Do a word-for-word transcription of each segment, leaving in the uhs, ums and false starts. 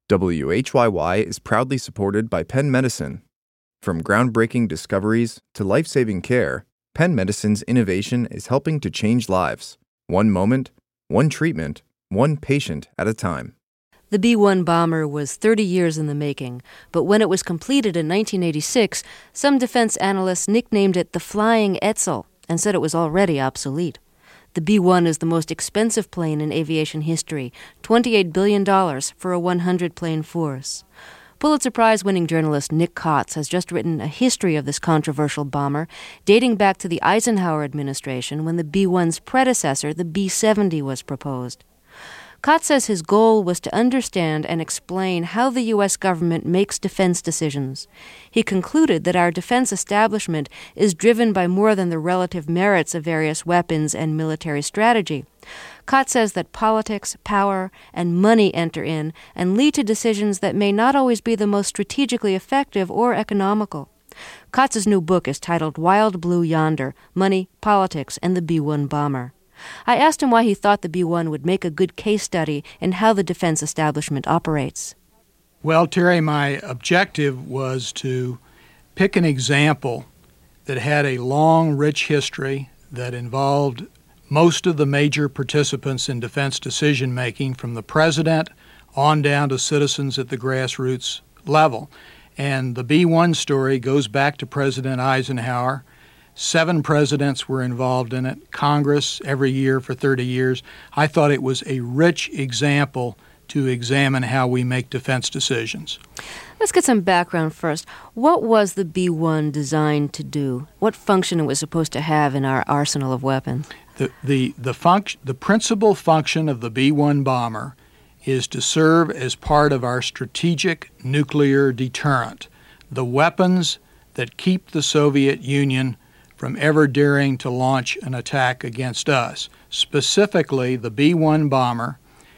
W H Y Y is proudly supported by Penn Medicine. From groundbreaking discoveries to life-saving care, Penn Medicine's innovation is helping to change lives, one moment, one treatment, one patient at a time. The B one bomber was thirty years in the making, but when it was completed in nineteen eighty-six, some defense analysts nicknamed it the Flying Etzel and said it was already obsolete. The B one is the most expensive plane in aviation history, twenty-eight billion dollars for a one hundred plane force. Pulitzer Prize-winning journalist Nick Kotz has just written a history of this controversial bomber, dating back to the Eisenhower administration when the B one's predecessor, the B seventy, was proposed. Kotz says his goal was to understand and explain how the U S government makes defense decisions. He concluded that our defense establishment is driven by more than the relative merits of various weapons and military strategy. Kotz says that politics, power, and money enter in and lead to decisions that may not always be the most strategically effective or economical. Kotz's new book is titled Wild Blue Yonder: Money, Politics, and the B one Bomber. I asked him why he thought the B one would make a good case study in how the defense establishment operates. Well, Terry, my objective was to pick an example that had a long, rich history that involved most of the major participants in defense decision-making, from the president on down to citizens at the grassroots level. And the B one story goes back to President Eisenhower. Seven presidents were involved in it, Congress every year for thirty years. I thought it was a rich example to examine how we make defense decisions. Let's get some background first. What was the B one designed to do? What function it was supposed to have in our arsenal of weapons? The the the, func- the principal function of the B one bomber is to serve as part of our strategic nuclear deterrent, the weapons that keep the Soviet Union from ever daring to launch an attack against us. Specifically, the B one bomber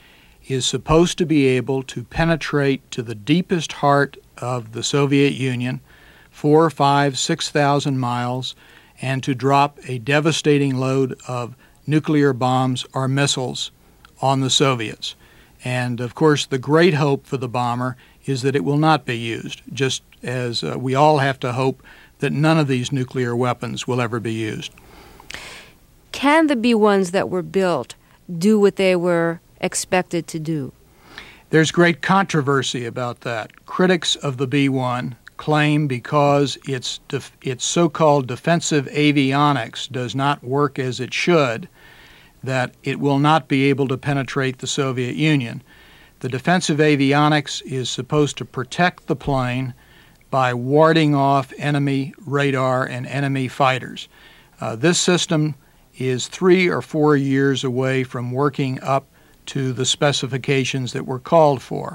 is supposed to be able to penetrate to the deepest heart of the Soviet Union, four, five, six thousand miles, and to drop a devastating load of nuclear bombs or missiles on the Soviets. And of course, the great hope for the bomber is that it will not be used, just as uh, we all have to hope that none of these nuclear weapons will ever be used. Can the B ones that were built do what they were expected to do? There's great controversy about that. Critics of the B one claim because its def- its so-called defensive avionics does not work as it should, that it will not be able to penetrate the Soviet Union. The defensive avionics is supposed to protect the plane by warding off enemy radar and enemy fighters. Uh, this system is three or four years away from working up to the specifications that were called for.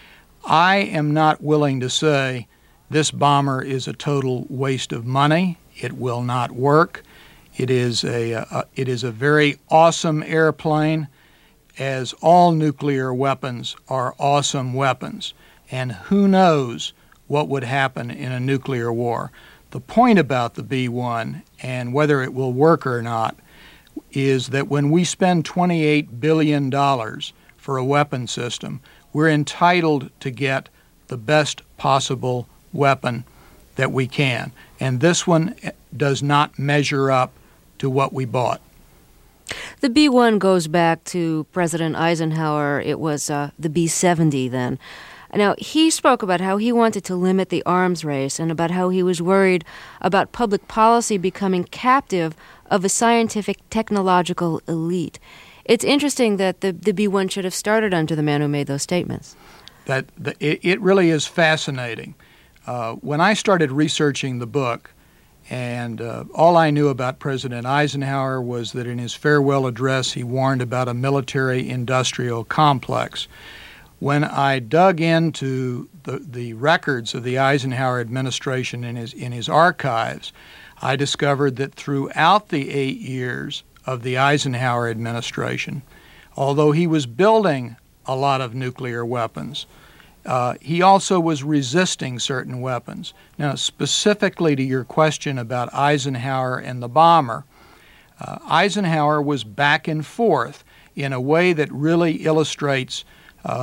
I am not willing to say this bomber is a total waste of money. It will not work. It is a, a it is a very awesome airplane, as all nuclear weapons are awesome weapons. And who knows what would happen in a nuclear war. The point about the B one, and whether it will work or not, is that when we spend twenty-eight billion dollars for a weapon system, we're entitled to get the best possible weapon that we can. And this one does not measure up to what we bought. The B one goes back to President Eisenhower. It was uh, the B seventy then. Now, he spoke about how he wanted to limit the arms race and about how he was worried about public policy becoming captive of a scientific technological elite. It's interesting that the, the B one should have started under the man who made those statements. That the, it, it really is fascinating. Uh, when I started researching the book, and uh, all I knew about President Eisenhower was that in his farewell address he warned about a military-industrial complex. When I dug into the, the records of the Eisenhower administration in his, in his archives, I discovered that throughout the eight years of the Eisenhower administration, although he was building a lot of nuclear weapons, uh, he also was resisting certain weapons. Now, specifically to your question about Eisenhower and the bomber, uh, Eisenhower was back and forth in a way that really illustrates uh,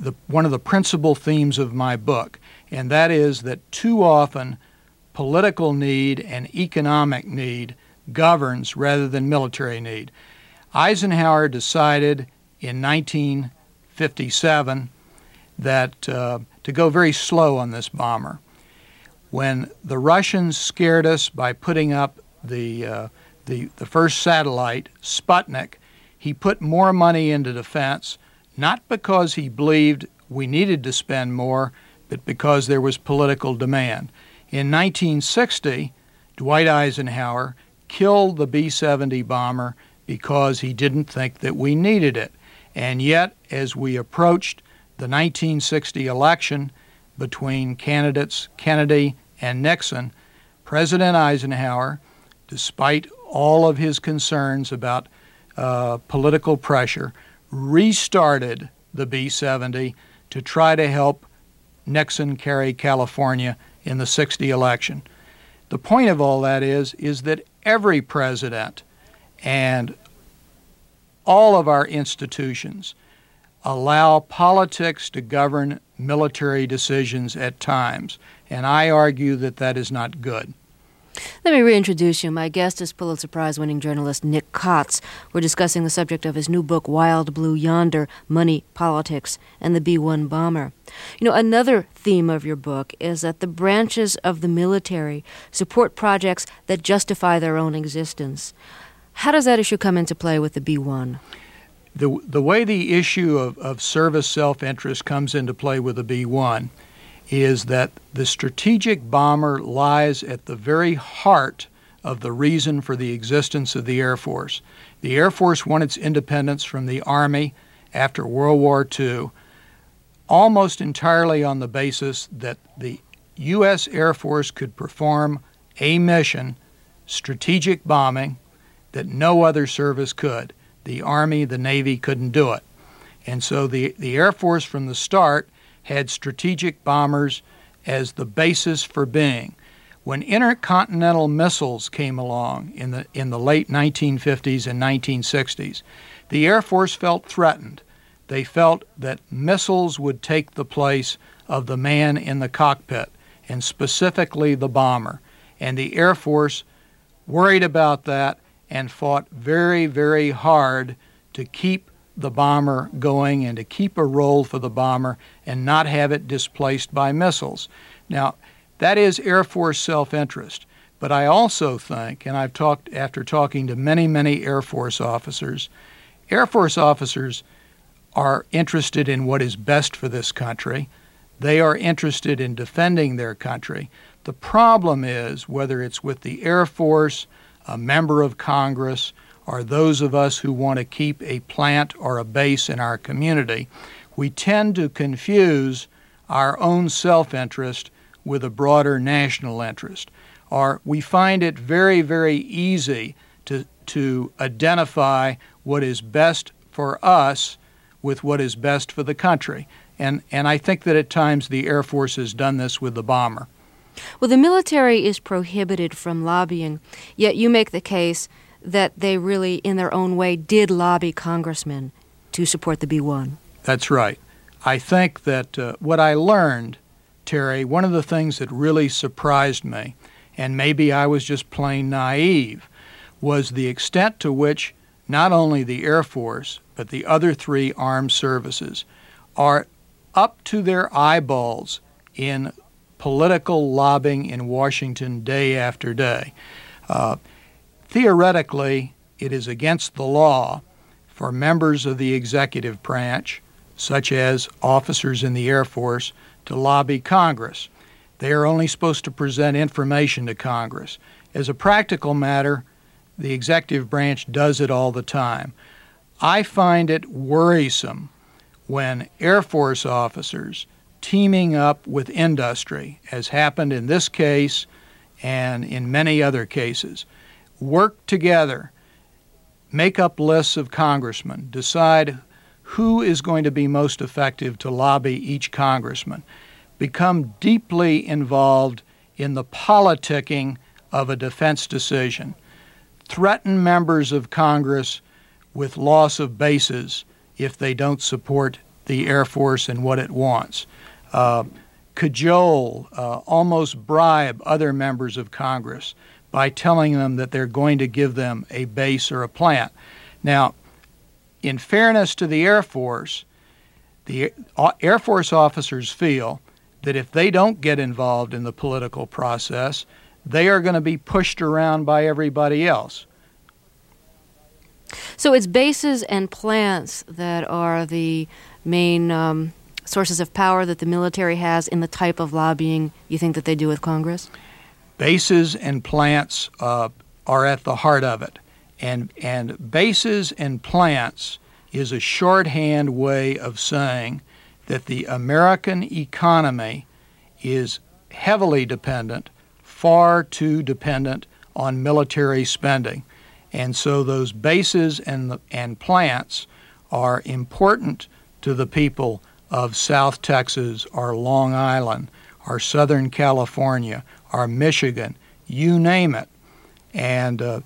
the, one of the principal themes of my book, and that is that too often political need and economic need governs rather than military need. Eisenhower decided in nineteen fifty-seven that uh, to go very slow on this bomber. When the Russians scared us by putting up the, uh, the, the first satellite, Sputnik, he put more money into defense, not because he believed we needed to spend more, but because there was political demand. In nineteen sixty, Dwight Eisenhower killed the B seventy bomber because he didn't think that we needed it. And yet, as we approached the nineteen sixty election between candidates Kennedy and Nixon, President Eisenhower, despite all of his concerns about uh, political pressure, restarted the B seventy to try to help Nixon carry California in the sixty election. The point of all that is, is that every president and all of our institutions allow politics to govern military decisions at times, and I argue that that is not good. Let me reintroduce you. My guest is Pulitzer Prize-winning journalist Nick Kotz. We're discussing the subject of his new book, Wild Blue Yonder, Money, Politics, and the B one Bomber. You know, another theme of your book is that the branches of the military support projects that justify their own existence. How does that issue come into play with the B one? The, the way the issue of, of service self-interest comes into play with the B one is that the strategic bomber lies at the very heart of the reason for the existence of the Air Force. The Air Force won its independence from the Army after World War Two, almost entirely on the basis that the U S Air Force could perform a mission, strategic bombing, that no other service could. The Army, the Navy couldn't do it. And so the, the Air Force from the start had strategic bombers as the basis for being. When intercontinental missiles came along in the in the late nineteen fifties and nineteen sixties, the Air Force felt threatened. They felt that missiles would take the place of the man in the cockpit, and specifically the bomber. And the Air Force worried about that and fought very, very hard to keep the bomber going and to keep a role for the bomber and not have it displaced by missiles. Now, that is Air Force self-interest. But I also think, and I've talked after talking to many, many Air Force officers, Air Force officers are interested in what is best for this country. They are interested in defending their country. The problem is, whether it's with the Air Force, a member of Congress, or those of us who want to keep a plant or a base in our community, we tend to confuse our own self-interest with a broader national interest. Or we find it very, very easy to, to identify what is best for us with what is best for the country. And, and I think that at times the Air Force has done this with the bomber. Well, the military is prohibited from lobbying, yet you make the case that they really, in their own way, did lobby congressmen to support the B one. That's right. I think that uh, what I learned, Terry, one of the things that really surprised me, and maybe I was just plain naive, was the extent to which not only the Air Force, but the other three armed services are up to their eyeballs in political lobbying in Washington day after day. Uh, theoretically, it is against the law for members of the executive branch, such as officers in the Air Force, to lobby Congress. They are only supposed to present information to Congress. As a practical matter, the executive branch does it all the time. I find it worrisome when Air Force officers teaming up with industry, as happened in this case and in many other cases, work together, make up lists of congressmen, decide who is going to be most effective to lobby each congressman, become deeply involved in the politicking of a defense decision, threaten members of Congress with loss of bases if they don't support the Air Force and what it wants, uh, cajole, uh, almost bribe other members of Congress by telling them that they're going to give them a base or a plant. Now, in fairness to the Air Force, the Air Force officers feel that if they don't get involved in the political process, they are going to be pushed around by everybody else. So it's bases and plants that are the main um, sources of power that the military has in the type of lobbying you think that they do with Congress? Bases and plants uh, are at the heart of it. And, and bases and plants is a shorthand way of saying that the American economy is heavily dependent, far too dependent on military spending. And so those bases and, the, and plants are important to the people of South Texas, or Long Island, or Southern California, or Michigan, you name it. And, uh,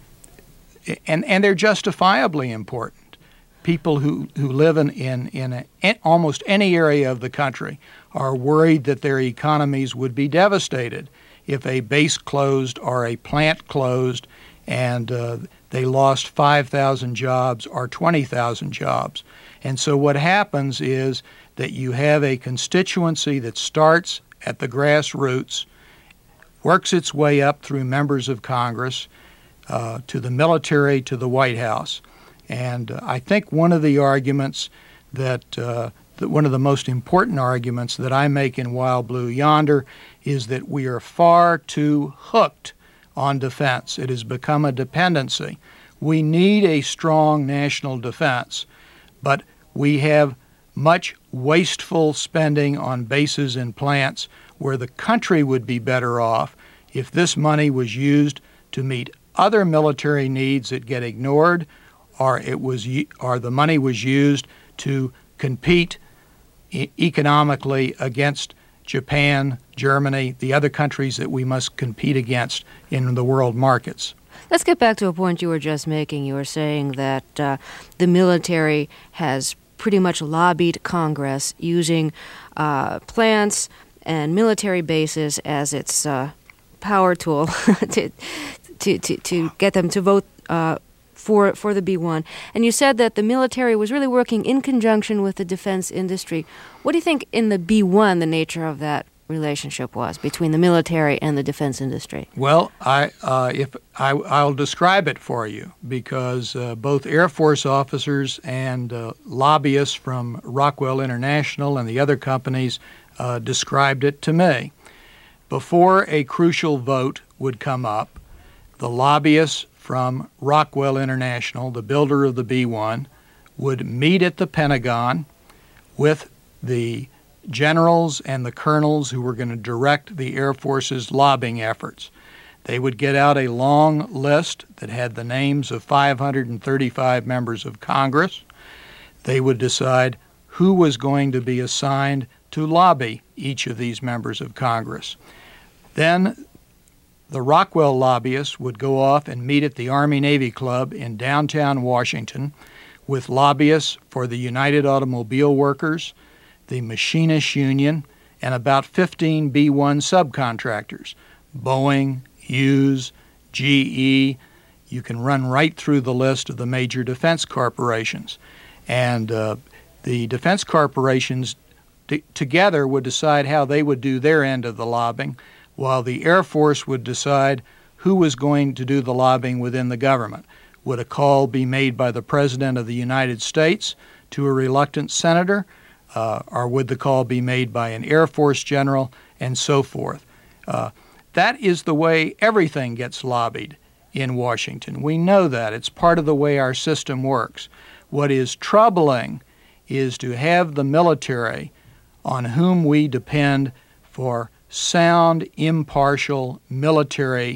and, and they're justifiably important. People who, who live in, in, in, a, in almost any area of the country are worried that their economies would be devastated if a base closed or a plant closed and uh, they lost five thousand jobs or twenty thousand jobs. And so what happens is that you have a constituency that starts at the grassroots, works its way up through members of Congress, uh, to the military, to the White House. And uh, I think one of the arguments that, uh, that one of the most important arguments that I make in Wild Blue Yonder is that we are far too hooked on defense. It has become a dependency. We need a strong national defense, but we have much wasteful spending on bases and plants where the country would be better off if this money was used to meet other military needs that get ignored, or it was, or the money was used to compete e- economically against Japan, Germany, the other countries that we must compete against in the world markets. Let's get back to a point you were just making. You were saying that uh, the military has pretty much lobbied Congress using uh, plants and military bases as its uh, power tool to, to, to, to get them to vote uh, for for the B one. And you said that the military was really working in conjunction with the defense industry. What do you think in the B one the nature of that relationship was between the military and the defense industry? Well, I uh, if I, I'll describe it for you, because uh, both Air Force officers and uh, lobbyists from Rockwell International and the other companies uh, described it to me. Before a crucial vote would come up, the lobbyists from Rockwell International, the builder of the B one, would meet at the Pentagon with the generals and the colonels who were going to direct the Air Force's lobbying efforts. They would get out a long list that had the names of five hundred thirty-five members of Congress. They would decide who was going to be assigned to lobby each of these members of Congress. Then the Rockwell lobbyists would go off and meet at the Army-Navy Club in downtown Washington with lobbyists for the United Automobile Workers, the Machinists Union, and about fifteen B one subcontractors, Boeing, Hughes, G E. You can run right through the list of the major defense corporations. And uh, the defense corporations t- together would decide how they would do their end of the lobbying, while the Air Force would decide who was going to do the lobbying within the government. Would a call be made by the President of the United States to a reluctant senator, uh, or would the call be made by an Air Force general, and so forth? Uh, that is the way everything gets lobbied in Washington. We know that. It's part of the way our system works. What is troubling is to have the military, on whom we depend for sound, impartial military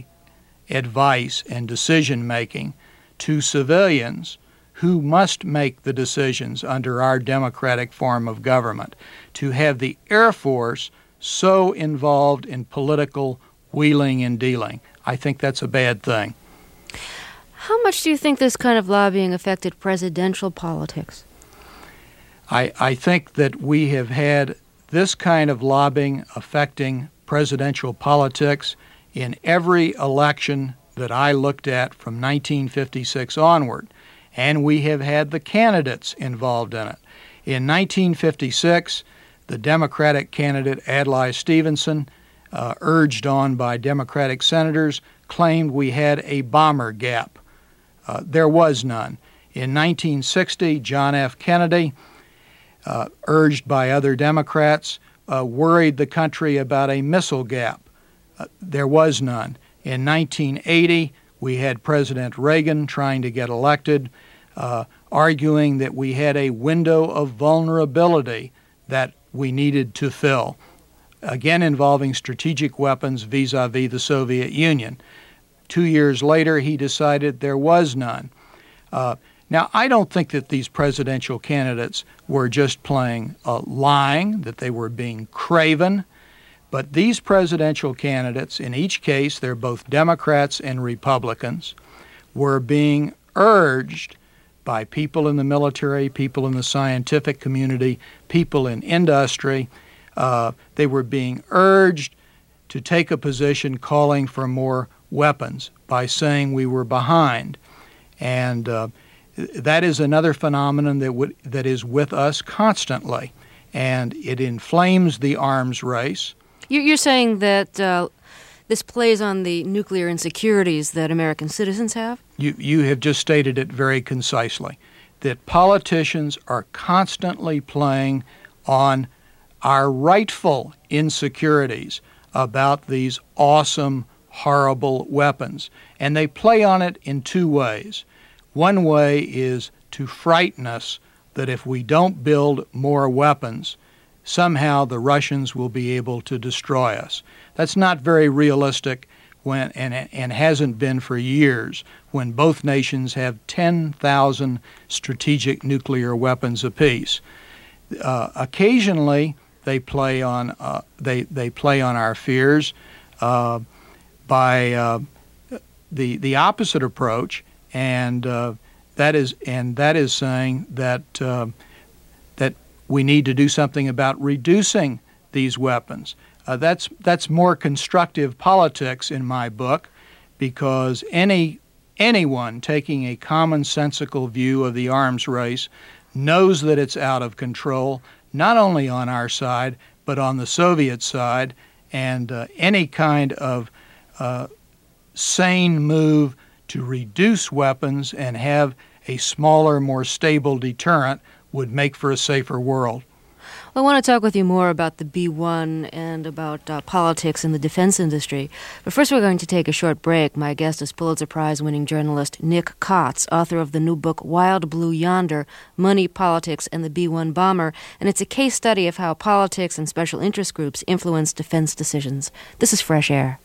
advice and decision-making, to civilians who must make the decisions under our democratic form of government. To have the Air Force so involved in political wheeling and dealing, I think that's a bad thing. How much do you think this kind of lobbying affected presidential politics? I, I think that we have had this kind of lobbying affecting presidential politics in every election that I looked at from nineteen fifty-six onward, and we have had the candidates involved in it. In nineteen fifty-six, the Democratic candidate Adlai Stevenson, uh, urged on by Democratic senators, claimed we had a bomber gap. Uh, there was none. In nineteen sixty, John F. Kennedy, uh, urged by other Democrats, uh, worried the country about a missile gap. Uh, there was none. In nineteen eighty, we had President Reagan trying to get elected, uh, arguing that we had a window of vulnerability that we needed to fill, again involving strategic weapons vis-a-vis the Soviet Union. Two years later, he decided there was none. Uh, now, I don't think that these presidential candidates were just playing uh, lying, that they were being craven. But these presidential candidates, in each case, they're both Democrats and Republicans, were being urged by people in the military, people in the scientific community, people in industry. Uh, they were being urged to take a position calling for more weapons by saying we were behind. And uh, that is another phenomenon that w- that is with us constantly, and it inflames the arms race. You're saying that uh, this plays on the nuclear insecurities that American citizens have? You, you have just stated it very concisely, that politicians are constantly playing on our rightful insecurities about these awesome, horrible weapons. And they play on it in two ways. One way is to frighten us that if we don't build more weapons, somehow the Russians will be able to destroy us. That's not very realistic when, and, and hasn't been for years, when both nations have ten thousand strategic nuclear weapons apiece. Uh, occasionally, they play on uh, they they play on our fears uh, by uh, the the opposite approach, and uh, that is and that is saying that uh, that we need to do something about reducing these weapons. Uh, that's that's more constructive politics in my book, because any anyone taking a commonsensical view of the arms race knows that it's out of control, not only on our side, but on the Soviet side, and uh, any kind of uh, sane move to reduce weapons and have a smaller, more stable deterrent would make for a safer world. Well, I want to talk with you more about the B one and about uh, politics in the defense industry. But first we're going to take a short break. My guest is Pulitzer Prize-winning journalist Nick Kotz, author of the new book Wild Blue Yonder, Money, Politics, and the B one Bomber. And it's a case study of how politics and special interest groups influence defense decisions. This is Fresh Air.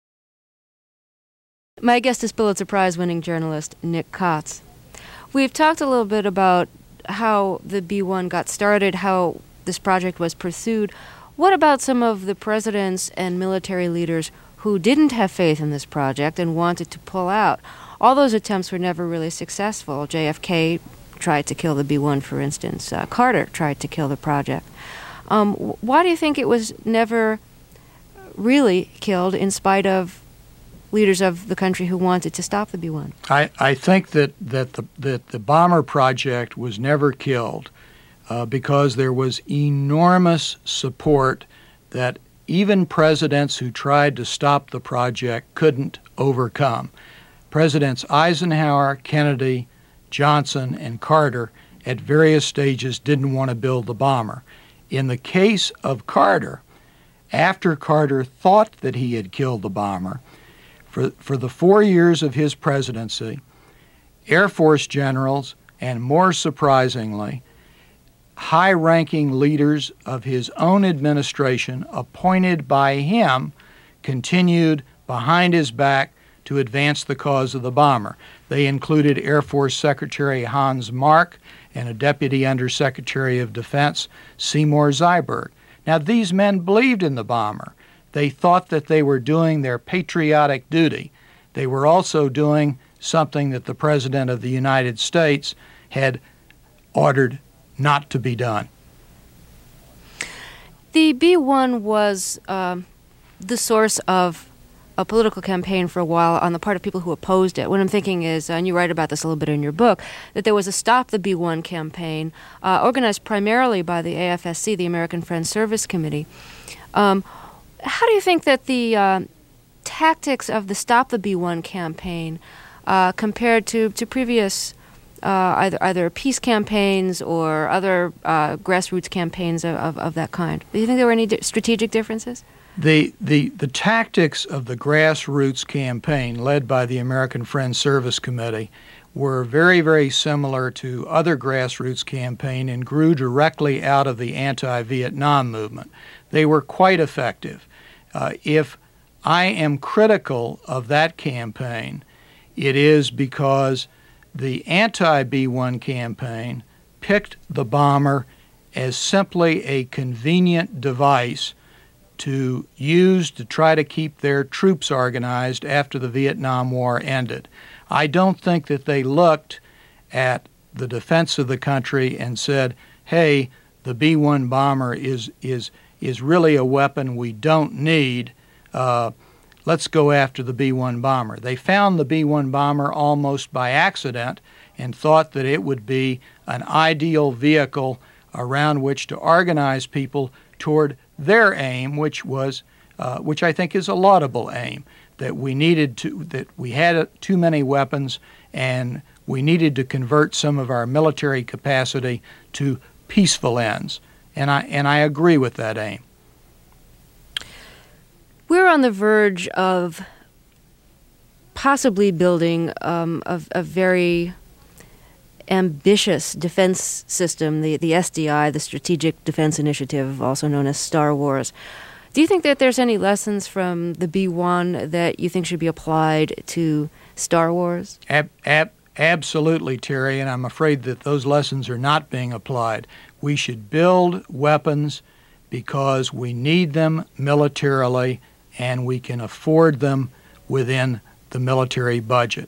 My guest is Pulitzer Prize-winning journalist Nick Kotz. We've talked a little bit about how the B one got started, how this project was pursued. What about some of the presidents and military leaders who didn't have faith in this project and wanted to pull out? All those attempts were never really successful. J F K tried to kill the B one, for instance. Uh, Carter tried to kill the project. Um, why do you think it was never really killed in spite of leaders of the country who wanted to stop the B one? I, I think that, that, the, that the bomber project was never killed uh, because there was enormous support that even presidents who tried to stop the project couldn't overcome. Presidents Eisenhower, Kennedy, Johnson, and Carter at various stages didn't want to build the bomber. In the case of Carter, after Carter thought that he had killed the bomber, For, for the four years of his presidency, Air Force generals, and more surprisingly, high-ranking leaders of his own administration appointed by him continued behind his back to advance the cause of the bomber. They included Air Force Secretary Hans Mark and a Deputy Undersecretary of Defense, Seymour Zyberg. Now, these men believed in the bomber. They thought that they were doing their patriotic duty. They were also doing something that the President of the United States had ordered not to be done. The B one was um, the source of a political campaign for a while on the part of people who opposed it. What I'm thinking is, and you write about this a little bit in your book, that there was a Stop the B one campaign uh, organized primarily by the A F S C, the American Friends Service Committee. Um, how do you think that the uh, tactics of the Stop the B one campaign uh, compared to, to previous uh, either either peace campaigns or other uh, grassroots campaigns of, of, of that kind? Do you think there were any di- strategic differences? The, the the tactics of the grassroots campaign led by the American Friends Service Committee were very, very similar to other grassroots campaign and grew directly out of the anti-Vietnam movement. They were quite effective. Uh, if I am critical of that campaign, it is because the anti-B one campaign picked the bomber as simply a convenient device to use to try to keep their troops organized after the Vietnam War ended. I don't think that they looked at the defense of the country and said, hey, the B one bomber is is is really a weapon we don't need. Uh, let's go after the B one bomber. They found the B one bomber almost by accident and thought that it would be an ideal vehicle around which to organize people toward their aim, which was, uh, which I think is a laudable aim, that we needed to, that we had too many weapons, and we needed to convert some of our military capacity to peaceful ends, and I and I agree with that aim. We're on the verge of possibly building um, a, a very ambitious defense system, the, the S D I, the Strategic Defense Initiative, also known as Star Wars. Do you think that there's any lessons from the B one that you think should be applied to Star Wars? Ab- ab- absolutely, Terry, and I'm afraid that those lessons are not being applied. We should build weapons because we need them militarily and we can afford them within the military budget.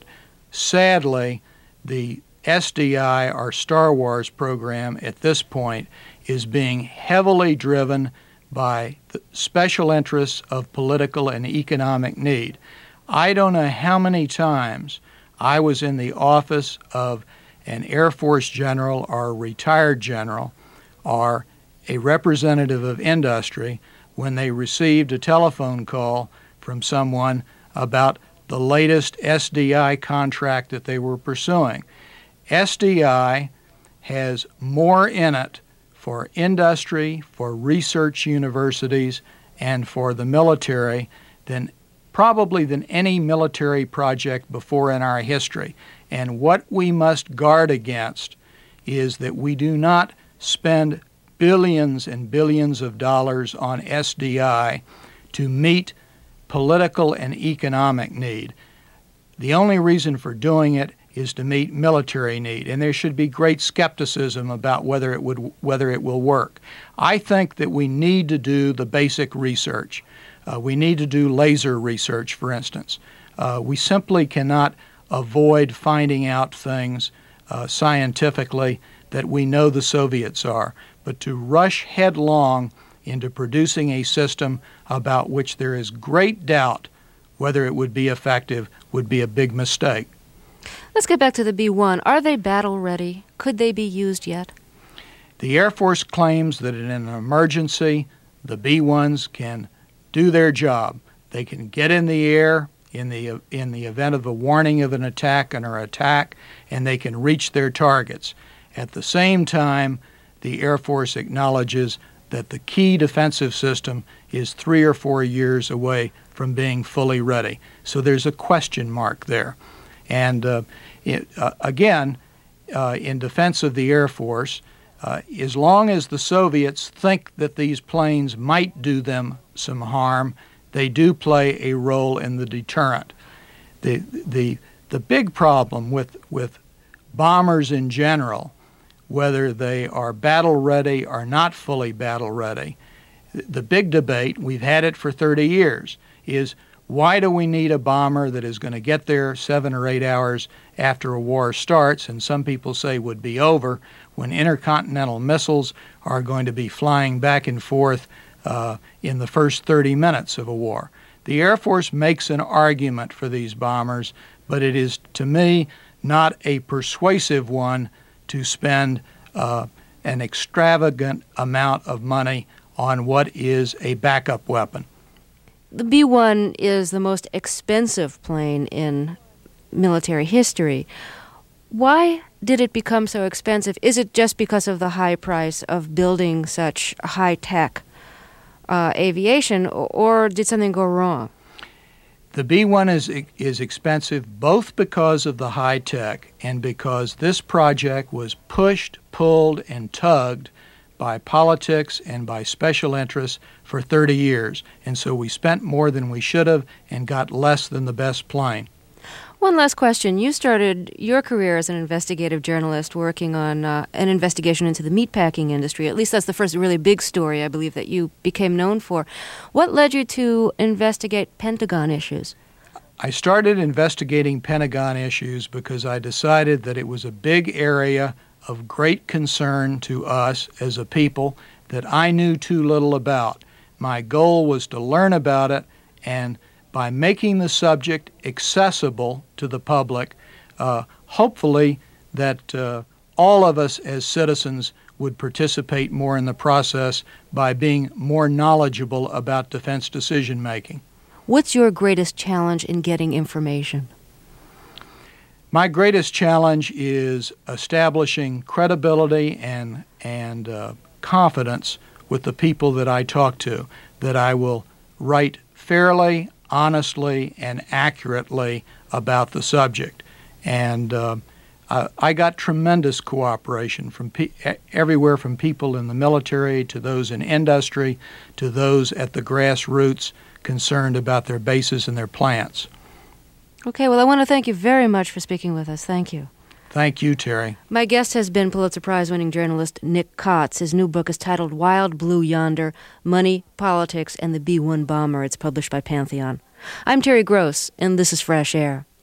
Sadly, the S D I, our Star Wars program at this point, is being heavily driven by the special interests of political and economic need. I don't know how many times I was in the office of an Air Force general or a retired general or a representative of industry when they received a telephone call from someone about the latest S D I contract that they were pursuing. S D I has more in it for industry, for research universities, and for the military than probably than any military project before in our history. And what we must guard against is that we do not spend billions and billions of dollars on S D I to meet political and economic need. The only reason for doing it is to meet military need, and there should be great skepticism about whether it would whether it will work. I think that we need to do the basic research. Uh, we need to do laser research, for instance. Uh, we simply cannot avoid finding out things uh, scientifically that we know the Soviets are, but to rush headlong into producing a system about which there is great doubt whether it would be effective would be a big mistake. Let's get back to the B one. Are they battle ready? Could they be used yet? The Air Force claims that in an emergency, the B ones can do their job. They can get in the air in the in the event of a warning of an attack and or attack, and they can reach their targets. At the same time, the Air Force acknowledges that the key defensive system is three or four years away from being fully ready. So there's a question mark there. And uh, it, uh, again, uh, in defense of the Air Force, uh, as long as the Soviets think that these planes might do them some harm, they do play a role in the deterrent. The the the big problem with with bombers in general, whether they are battle ready or not fully battle ready, the big debate, we've had it for thirty years, is Why do we need a bomber that is going to get there seven or eight hours after a war starts, and some people say would be over, when intercontinental missiles are going to be flying back and forth uh, in the first thirty minutes of a war? The Air Force makes an argument for these bombers, but it is, to me, not a persuasive one to spend uh, an extravagant amount of money on what is a backup weapon. The B one is the most expensive plane in military history. Why did it become so expensive? Is it just because of the high price of building such high-tech uh, aviation, or did something go wrong? The B one is is expensive both because of the high tech and because this project was pushed, pulled, and tugged by politics and by special interests for thirty years. And so we spent more than we should have and got less than the best plane. One last question. You started your career as an investigative journalist working on uh, an investigation into the meatpacking industry. At least that's the first really big story, I believe, that you became known for. What led you to investigate Pentagon issues? I started investigating Pentagon issues because I decided that it was a big area of great concern to us as a people that I knew too little about. My goal was to learn about it, and by making the subject accessible to the public, uh, hopefully that uh, all of us as citizens would participate more in the process by being more knowledgeable about defense decision-making. What's your greatest challenge in getting information? My greatest challenge is establishing credibility and, and uh, confidence with the people that I talk to, that I will write fairly, honestly, and accurately about the subject. And uh, I, I got tremendous cooperation from pe- everywhere from people in the military to those in industry to those at the grassroots concerned about their bases and their plants. Okay, well, I want to thank you very much for speaking with us. Thank you. Thank you, Terry. My guest has been Pulitzer Prize-winning journalist Nick Kotz. His new book is titled Wild Blue Yonder, Money, Politics, and the B one Bomber. It's published by Pantheon. I'm Terry Gross, and this is Fresh Air.